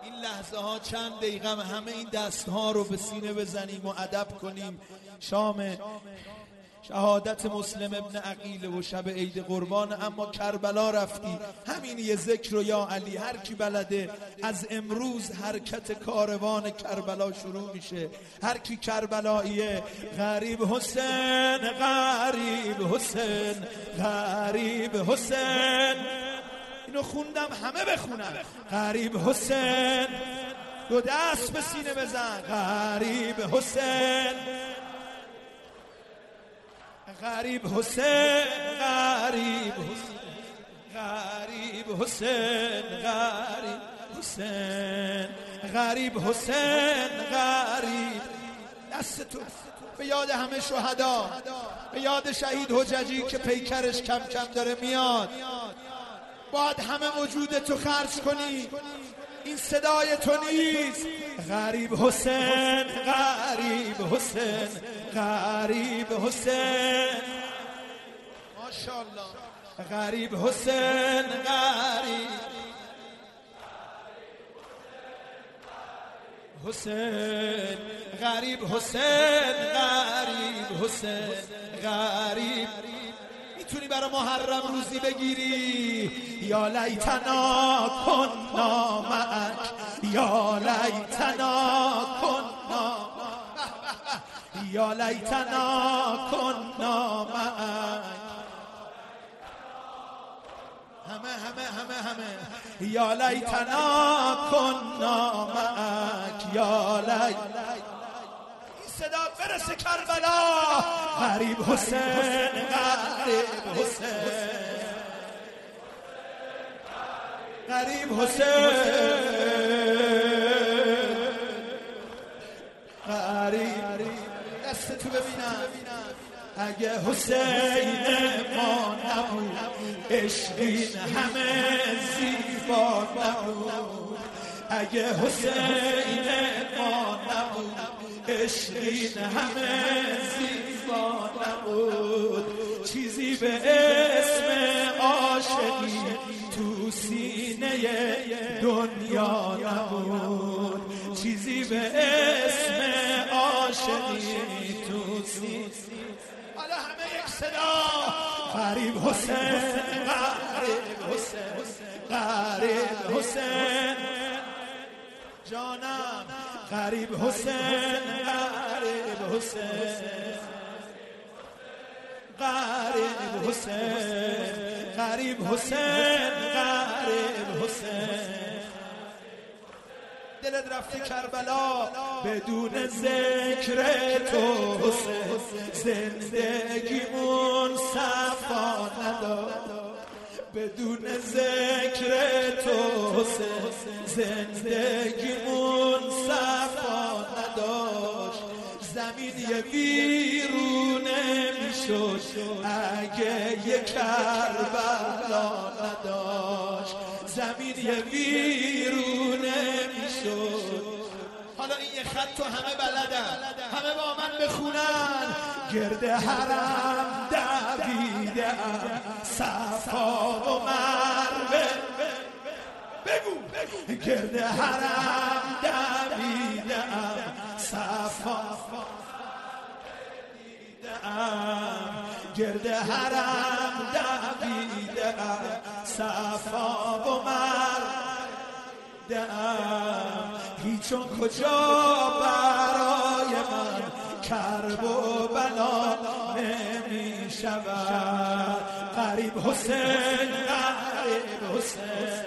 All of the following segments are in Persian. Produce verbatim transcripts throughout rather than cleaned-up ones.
این لحظه ها چند دقیقه همه این دست ها رو به سینه بزنیم و ادب کنیم. شام شهادت مسلم ابن عقیل و شب عید قربان، اما کربلا رفتی، همین یه ذکر رو یا علی هر کی بلده از امروز حرکت کاروان کربلا شروع میشه. هر کی کربلاییه غریب حسین، غریب حسین، غریب حسین. اینو خوندم همه بخونم. غریب حسین، دو دست به سینه بزن. غریب حسین، غریب حسین، غریب حسین، غریب حسین، غریب حسین، غریب حسین، غریب. دست تو به یاد همه شهدا، به یاد شهید حججی که پیکرش کم کم داره میاد. باید همه وجودتو خرج کنی، این صدای تو نیست. غریب حسین، غریب حسین، غریب حسین، ماشاءالله. غریب حسین، غریب حسین، غریب حسین، غریب حسین، غریب. میتونی برای محرم روزی بگیری؟ یا لیتنا کنا معک، یا لیتنا کنا، یا لیتنا کنا معک. همه همه همه همه یا لیتنا کنا معک، یا لیتنا. صدا برسه کربلا. غریب حسین، غریب حسین، غریب حسین، غریب. دست تو ببینم. اگه حسین ما نبود، عشقین همه زیبا نبود. اگه حسین ما نبود، عشقین همه زیبا نبود. چیزی به اسم عاشقی تو سینه دنیا نبود. چیزی به اسم عاشقی تو سینه. حالا همه یک صدا. غریب حسین، غریب حسین، غریب حسین جانم. غریب حسین، غریب حسین، غریب حسین، غریب حسین، غریب حسین. دلت رفته کربلا بدون ذکر تو حسین، زندگیمون صفا نداد. بدون ذکر تو حسین، زندگیمون صفا نداشت. زمین یه ویرونه میشد اگه یه کربلا نداشت. زمین یه ویرونه میشد. حالا این یه خط تو همه بلدن، همه با من بخونن. گرد حرم دویدم، صفا و مروه. بگو بگو. گرد حرم دویدم، صفا دیدم. گرد حرم دویدم، صفا و مروه. هیچون کجا برای من کرب و بلا نمی شود. غریب حسین، غریب حسین،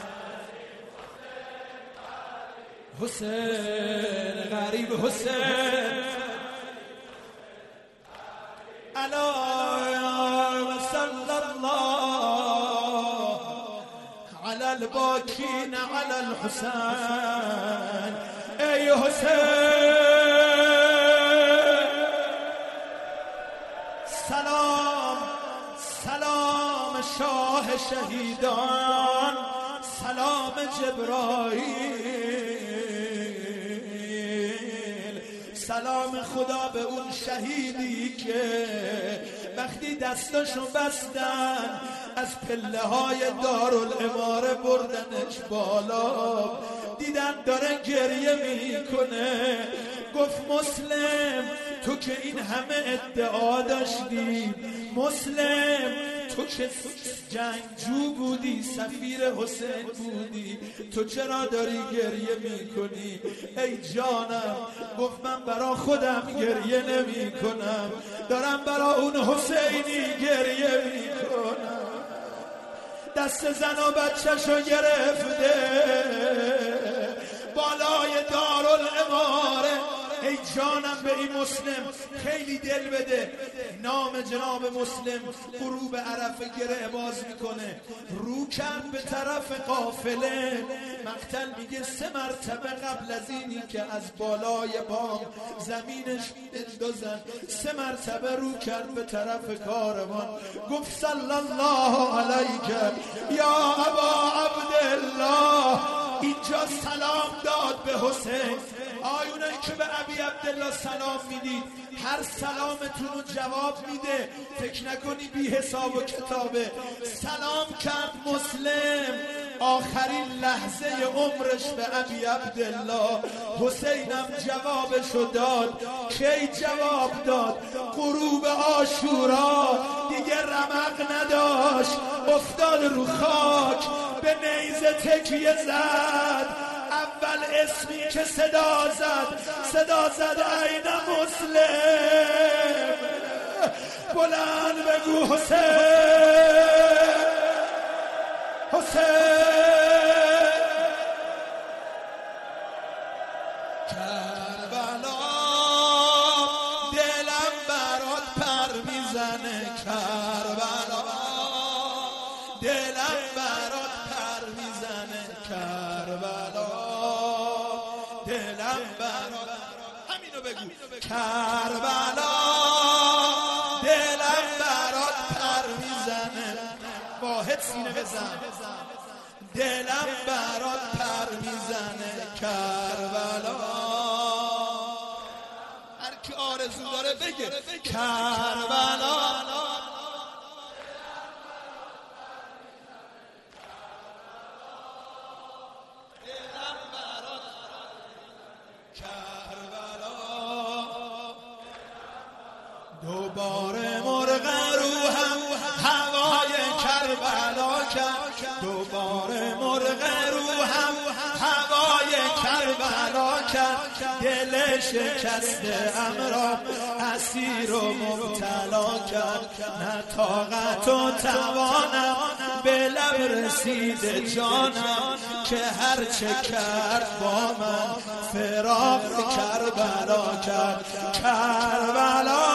حسین، غریب حسین. علی صلی الله علی الباکین علی الحسین. ای حسین سلام، سلام شاه شهیدان، سلام جبرائیل. سلام خدا به اون شهیدی که وقتی دستاشو بستن از پله های دارالاماره بردنش بالا، دیدن داره گریه میکنه. گفت مسلم تو که این همه ادعا داشتی، مسلم تو که جنگجو بودی، سفیر حسین بودی، تو چرا داری گریه میکنی؟ ای جانم، گفت من برا خودم گریه نمی کنم، دارم برا اون حسینی گریه میکنم. دست زن و بچه‌شو گرفته بالای دارالاماره. ای جانم به این مسلم خیلی دل بده. نام جناب مسلم غروب عرفه گره باز میکنه، رو کرد به طرف قافله. مقتل میگه سه مرتبه قبل از اینی که از بالای بام زمینش بندازن، سه مرتبه رو کرد به طرف کاروان. گفت صلی الله علیک یا ابا عبدالله. اینجا سلام داد به حسین. آیونایی که به ابی عبدالله سلام میدید، هر سلامتون رو جواب میده، فکر نکنی بی حساب و کتابه. سلام کرد مسلم آخرین لحظه عمرش به ابی عبدالله. حسینم جوابشو داد. کی جواب داد؟ غروب عاشورا دیگه رمق نداشت، افتاد رو خاک، به نیزه تکیه زد. اول اسمی که صدا زد، صدا زد عین مسلم. بلند بگو حسین، حسین. کربلا دلم برات پر میزنه، کربلا دلم برات پر میزنه، کربلا دلم برات. همینو بگو. کربلا دلم برات پر میزنه. واحد سینه بزن. دلم برات پر میزنه، کربلا. هر کی آرزو داره بگه کربلا. دوباره مرغ روحم هوای کربلا کرد، دوباره مرغ روحم هوای کربلا کرد. دل شکسته امرا اسیر و مبتلا کرد. نه طاقت و توانم به لب رسید جانم، که هر چه کرد با من فراق کربلا کرد. کربلا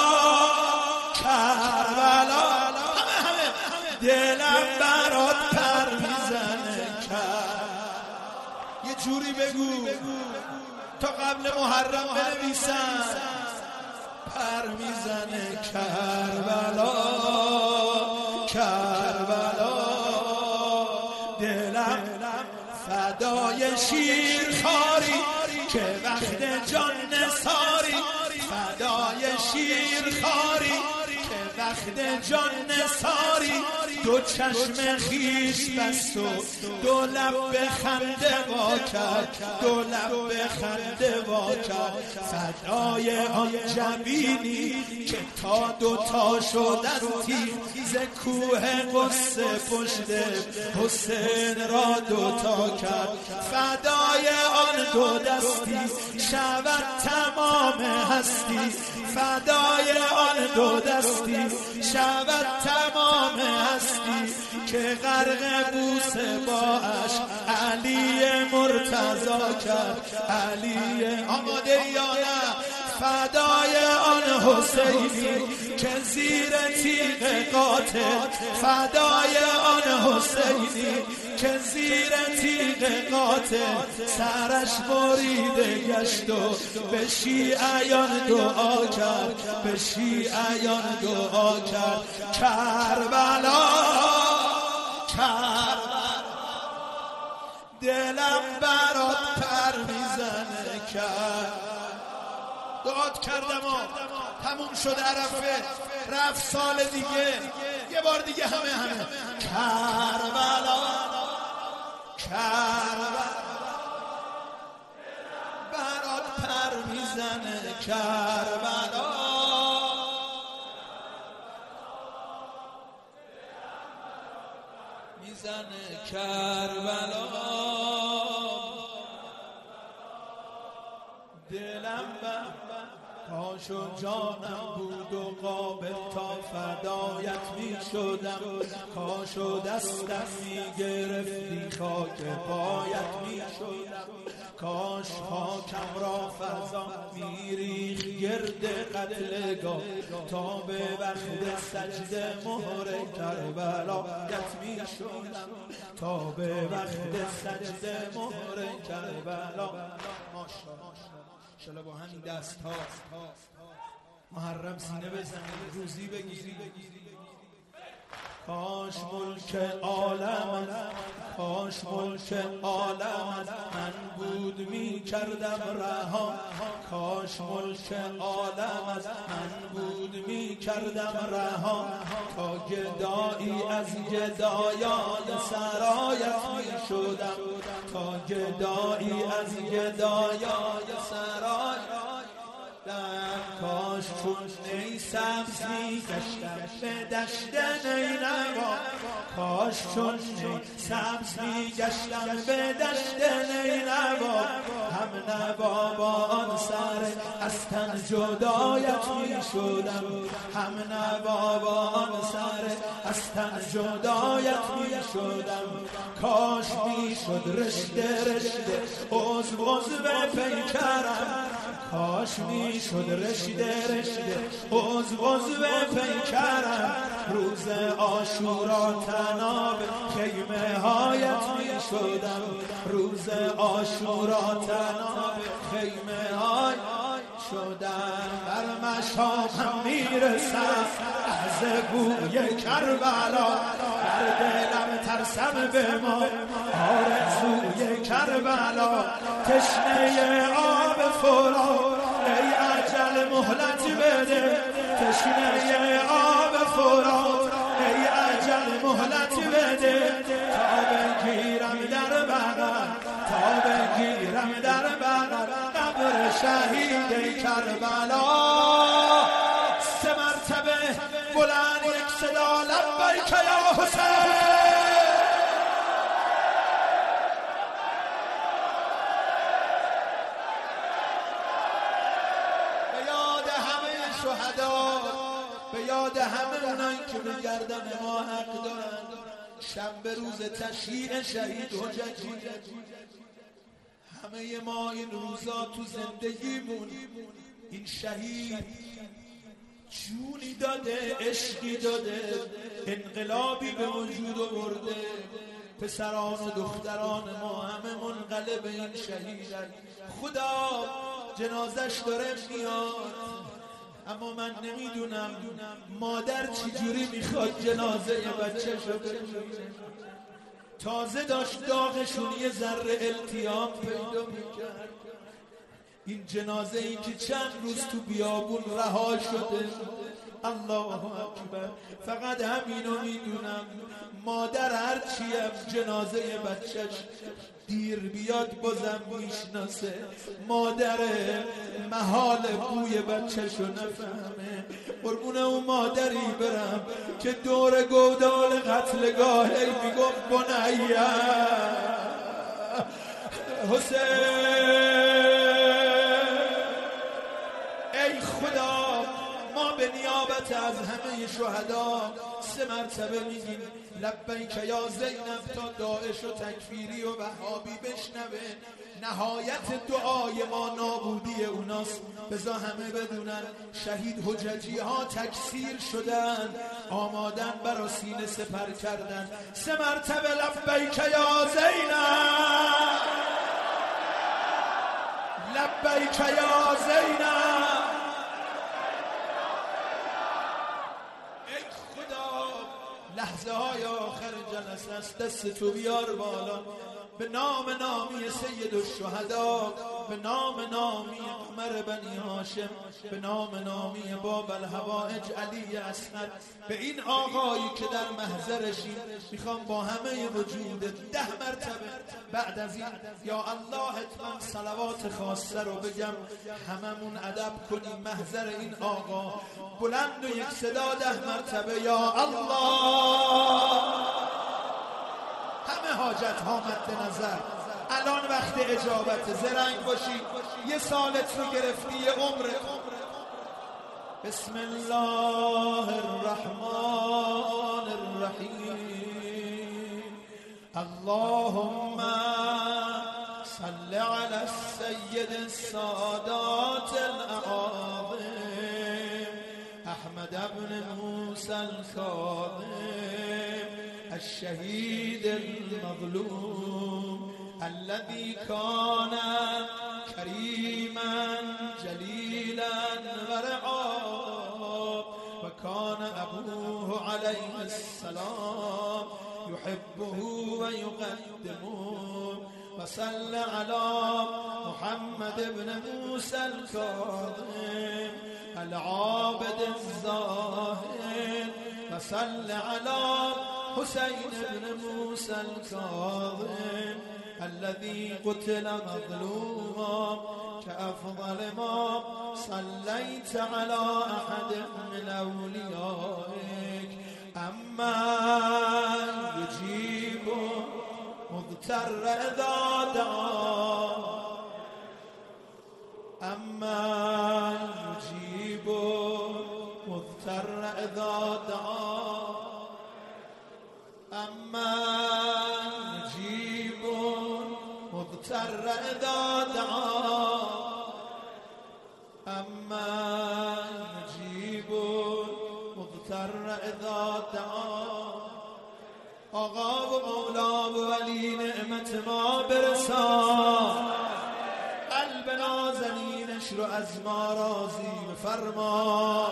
کربلا همه همه دلم برات پر میزنه. یه جوری بگو تا قبل محرم بنویسن. پر میزنه کربلا کربلا. دلم فدای شیر خاری که وقت جان نثاری، فدای شیر خاری که وقت جان نثاری. دو چشم خیش بست و دو لب به خنده وا کرد، دو لب به خنده وا کرد. فدای آن جبینی که تا دو تا شد از تیز کوه قصه پشت حسین را دوتا کرد. فدای آن دو دستی شود تمام هستی، فدای آن دو دستی شود تمام هستی. که غرق بوسه باش علی مرتضی کرد، علی. آماده یا نه؟ فدای آن حسینی که زیر تیغ قاتل، فدای آن حسینی که زیر تیغ قاتل سرش بریده گشت و به شیعیان دعا کرد، به شیعیان دعا کرد. کربلا کربلا دلم برات پر میزنه. کرد دعات کردم و تموم شد عرفه، رفت سال دیگه، یه بار دیگه همه همه کربلا کربلا میزنه کربلا میزنه کربلا دلم کاش و جانم بود و قابل تا فدایت می شدم کاش و دستم می گرفتی خاک پایت می شدم کاش خاکم را فضا می ریخت گرد قتلگاه تا به وقت سجده مهر کربلایت می شدم تا به وقت سجده مهر کربلا شلا با همین دست ها محرم سینه بزنیم روزی بگیری کاش ملک عالم کاش ملک عالم من بود می کردم رها کاش ملک عالم من بود می کردم رها تا گدایی از گدایان سرایت می شدم تا گدایی از گدایان سرایت کاش چون نی سبز می گشتم به دشت نینوا کاش چون نی سبز می گشتم به دشت نینوا هم نوا با آن سر از تن جدایت می شدم هم نوا با آن سر از تن جدایت می شدم کاش می شد رشته رشته عضو عضو پیکرم کاش می شد رشته رشته عضو عضو پیکرم روز عاشورا طناب خیمه هایت می شدم روز عاشورا طناب خیمه های شدم بر مشامم میرسم از بوی کربلا در دلم ترسم به ما آرزوی کربلا تشنه آب فرات ای اجل مهلت بده تشنه آب فرات ای اجل مهلت بده تا بگیرم در بغل تا بگیرم در بغل قبر شهید کربلا سه مرتبه بلند یک صدا لبیک یا حسین شهدا به یاد همه اونایی که به گردن ما حق دارن شنبه روز تشییع شهید حججی همه ما این روزا تو زندگیمون این شهید جونی داده عشقی داده انقلابی به وجود آورده پسران و دختران ما همه منقلب این شهیدن خدا جنازش داره میاد اما من نمیدونم مادر چجوری میخواد جنازه بچه شو ببینه تازه داشت داغشون یه ذره التیام پیدا میکرد این جنازه ای که چند روز تو بیابون رها شده الله اکبر فقط همینو میدونم مادر هرچیم جنازه بچهش دیر بیاد بازم میشناسه مادره محال بوی بچهشو نفهمه قربون اون مادری برم که دور گودال قتلگاهی میگفت بنیه حسین ای خدا ما به نیابت از همه شهدا سه مرتبه میگیم لبیک یا زینب تا داعش و تکفیری و وهابی بشنوه نهایت دعای ما نابودی اوناست بذار همه بدونن شهید حججی ها تکثیر شدن آمادن برا سینه سپر کردن سه مرتبه لبیک یا زینب لبیک یا زینب ای خدا لحظه های آخر جلسه است دست تو بیار بالا به نام نامی سید الشهدا، به نام نامی قمر بنی هاشم، به نام نامی باب الحوائج علی اصغر، به این آقایی که در محضرشیم میخوام با همه وجود ده مرتبه بعد از این یا الله حتما صلوات خاصه رو بگم، هممون ادب کنیم محضر این آقا. بلند و یک صدا ده مرتبه یا الله. همه حاجت ها مد نظر، الان وقت اجابت، زرنگ باشی، یه سالت رو گرفتی، یه عمر. بسم الله الرحمن الرحیم. اللهم صل على السید السادات الاعاظم احمد بن موسى الكاظم الشهید المظلوم الذي كان كريما جليلا ورعا وكان أبوه عليه السلام يحبه ويقدمه. وصل على محمد بن موسى الكاظم العابد الزاهد. وصل على حسين بن موسى الكاظم الذي قتل مظلوما كأفضل ما صليت على أحد من أوليائك. أما يجيب مضطر إذا دعا، أما يجيب مضطر إذا دعا، أما يجيب مضطر إذا دعا، أما يجيب مضطر إذا دعا. آقا و مولا و ولی نعمت ما برسان، قلب نازنینش رو از ما راضی بفرما.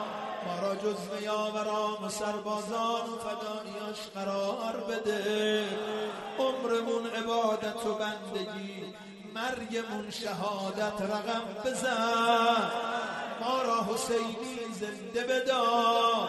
ما را جز یاوران و سربازان و فداییاش قرار بده. عمرمون عبادت و بندگی، مرگمون شهادت رقم بزن. ما را حسینی زنده بدار،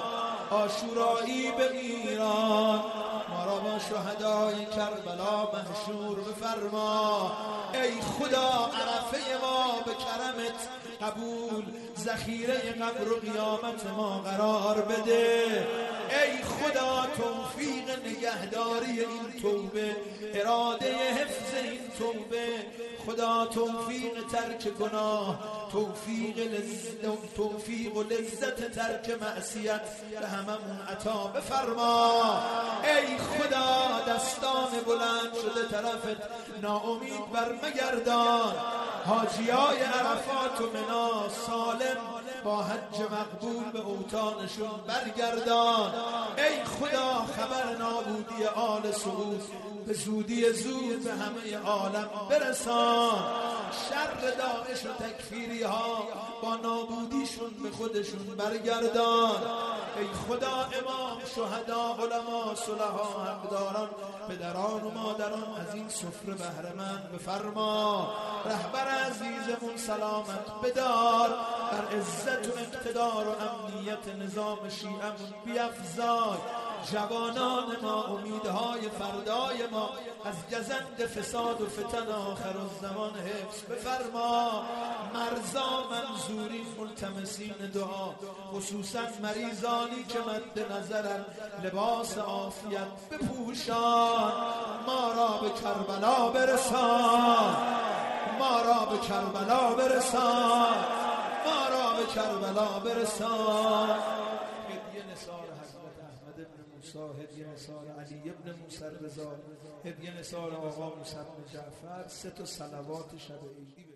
عاشورایی به ایران. ما را با شهدای کربلا محشور بفرما. ای خدا عرفه ما به کرمت قبول، ذخیره قبر و قیامت ما قرار بده. ای خدا توفیق نگهداری این توبه، اراده حفظ این توبه. خدا توفیق ترک گناه، توفیق لذت، توفیق و لذت ترک معصیت به هممون عطا بفرما. ای خدا دستان بلند شده طرفت ناامید بر مگردان. حاجیای عرفات و منا سالم با حج مقبول به اوطانشون برگردان. ای خدا خبر نابودی آل سعود به زودی زود به همه عالم برسان. شر داعش و تکفیری ها با نابودیشون به خودشون برگردان. ای خدا امام، شهدا، علما، صلحا، حقداران، پدران و مادران از این سفره بهره مند بفرما. رهبر عزیزمون سلامت بدار، در عزت و اقتدار و امنیت نظام شیعمون بیفزای. جوانان ما امیدهای فردای ما از گزند فساد و فتن آخر الزمان حفظ بفرما. مرزا منظورین ملتمسین دعا، خصوصا مریضانی که مد نظرن، لباس عافیت بپوشان. ما را به کربلا برسان، ما را به کربلا برسان، ما را به کربلا برسان. هدیه نثار حضرت احمد بن موسی، هدیه نثار علی بن موسی رضا، هدیه نثار آقا موسی بن جعفر. سه تا صلوات شب عیدی.